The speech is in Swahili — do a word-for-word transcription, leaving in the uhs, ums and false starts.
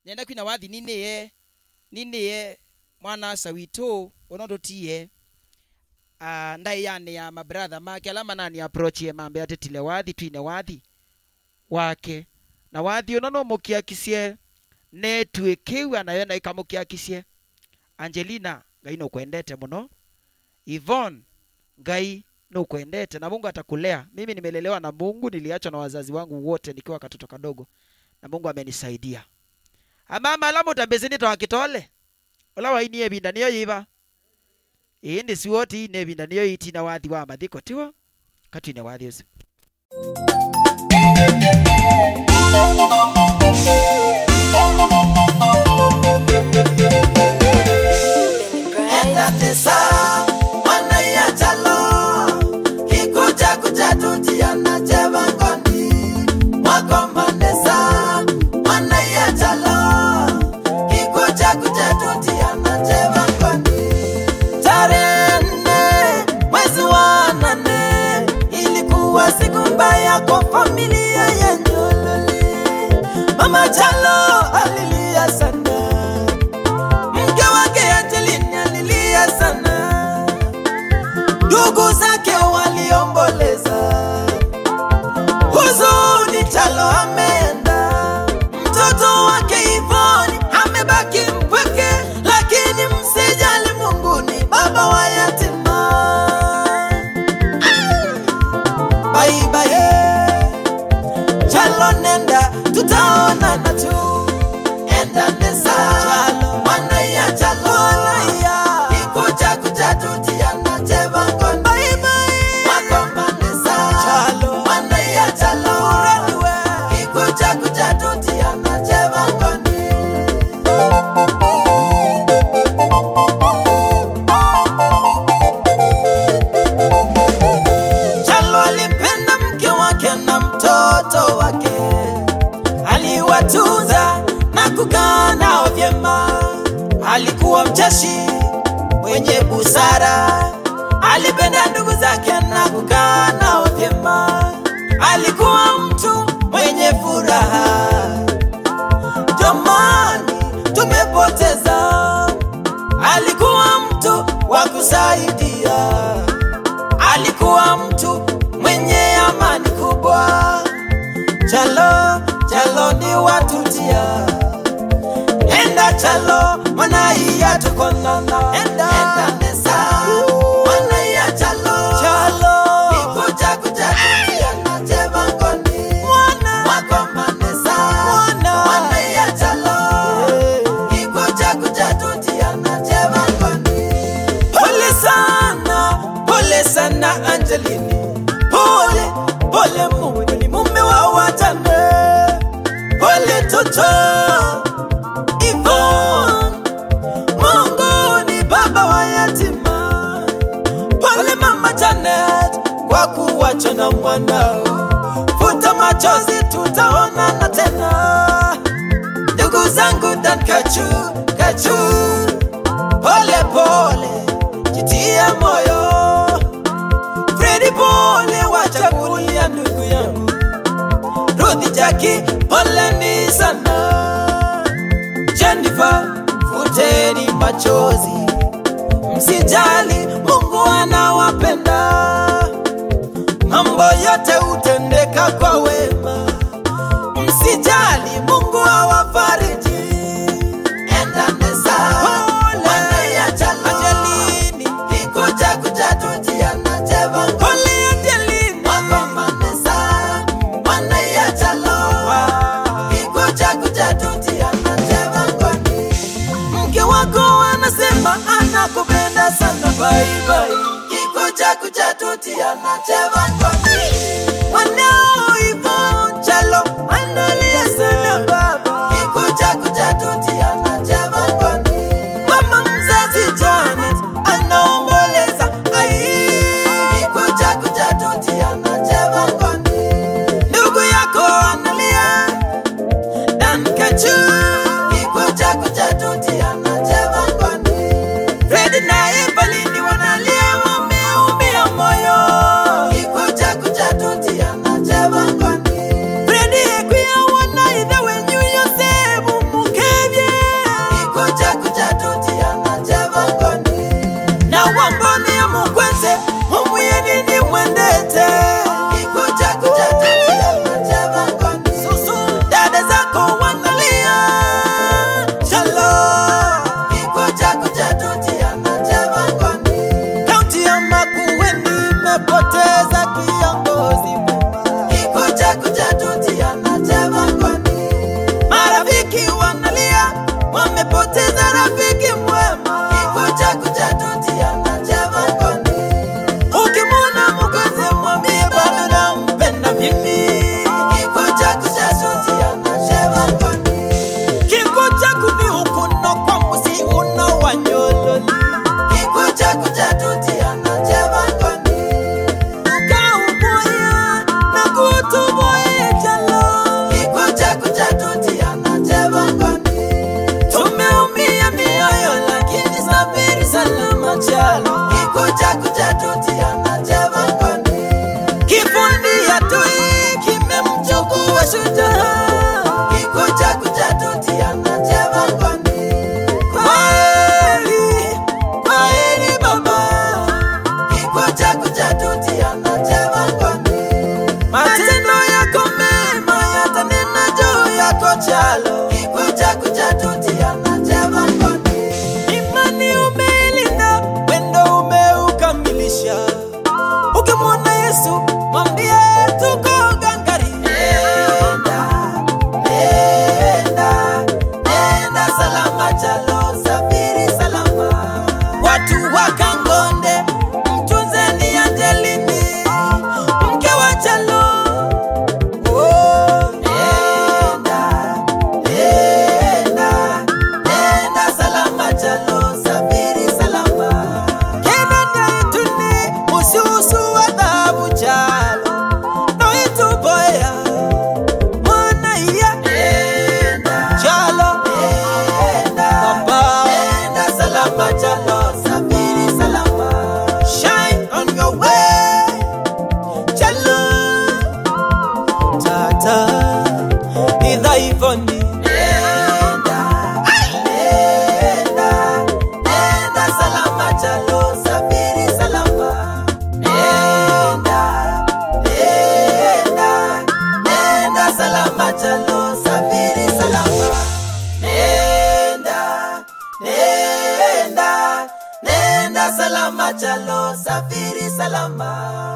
nenda kwina wathi nini ye nini ye mwana sawito onondo tie ah uh, ndai yani ya my brother make alama nani approach ye mambe atetile wathi twine wathi wake na wathi onono mukiakisie ne tuekewa na yona ikamukiakisie Angelina ngai no kwendete muno Yvonne ngai no kwendete na Mungu atakulea. Mimi nimelelewa na Mungu, niliachwa na wazazi wangu wote nikiwa katoto kadogo na Mungu amenisaidia. Amama alamu tambezini to akitole ola waini ebinda niyo yiba indi siwoti ne binda niyo iti na wathi wa mathiko tiwo katine wathi usi Enda tesa wana ya chalo kikuja kuja tutia na chevangoni wakomanesa wana ya chalo kikuja kuja tutia na chevangoni tarene mwezi wa nane ilikuwa siku mbaya kwa familia ya Nyololi. Mama chalo alilia sana, mke wake Angelina alilia sana, ndugu zake waliomboleza, huzuni chalo ameenda, mtoto wake Yvonne amebaki mpweke, lakini msijali Mungu ni baba wa yatima. Bye bye chalo nenda tutaona na tu enda nesa chalo wana ya chalo ya ikuja kuja tutia na chevangoni bye bye wakoma nesa chalo wana ya chalo ikuja kuja tutia na chevangoni. Chalo alipenda mke wake na mtoto wake, aliwatuza na kukaa nao vyema. Alikuwa mcheshi mwenye busara, alipenda ndugu zake na kukaa nao vyema. Alikuwa mtu mwenye furaha, jamani tumepoteza. Alikuwa mtu wa kusaidia, alikuwa mtu mwenye amani kubwa. Chalo chalo ni watutia enda chalo mwana iya tukonana enda enda nesa mwana iya chalo chalo ikuja kuja tutia na chevangoni mwana wakoma nesa mwana mwana iya chalo ikuja kuja tutia na chevangoni. Pole sana pole sana Angelini, pole pole Mungu ni mume wa watane. Pole toto Yvonne, Mungu ni baba wa yatima. Pole mama Janet kwa kuachwa na mwanao, futa machozi tutaonana tena. Ndugu zangu Dan Kachu Kachu, pole pole jitia moyo. Freddy pole wacha kulia ndugu yangu. Ruthi Jackie pole ni sana. Jennifer futeni machozi, msijali Mungu anawapenda. Mambo yote utendeka kwa wema, msijali Mungu awafariji. Enda nesa wana ya chalo Angelini ikuja kuja tutia na chevangoni pole Angelini wakoma nesa wana ya chalo ikuja kuja tutia na chevangoni. Mke wako anasema anakupenda sana bye bye ikuja kuja tutia na chevangoni. Wanao Yvonne chalo analia sana baba ikuja kuja tutia na chevangoni. Mama mzazi Janet anaomboleza ai ikuja kuja tutia na chevangoni. Ndugu yako analia Dan Kachu ikuja kuja tutia na chevangoni. Fred na Evelyn wanalia wameumia moyo ikuja kuja tutia moja kikuja kuja tutiana chevangoni. Kwaheri, kwaheri baba, kikuja kuja tutiana chevangoni. Matendo yako mema yatanena juu yako chalo, kikuja kuja tutiana chevangoni. Imani umeilinda, wendo umeukamilisha. Ukimwona Yesu mwambie tuko gangari. Nenda, nenda, nenda salama chalo, safiri salama. Watu wa Kangonde mtunzeni Angelini, mke wa chalo. Oh, nenda, nenda, nenda salama chalo, safiri salama. Kena ituni ususu wa dhabu chalo, no itu boya mwana iya. Nenda chalo, nenda baba, nenda salama chalo, safiri salama. Shine on your way chalo, tata idhaifoni. Nenda, nenda, nenda salama chalo, safiri salama. Nenda, nenda, nenda salama chalo, safiri salama. Nenda, nenda, nenda salama chalo, safiri salama.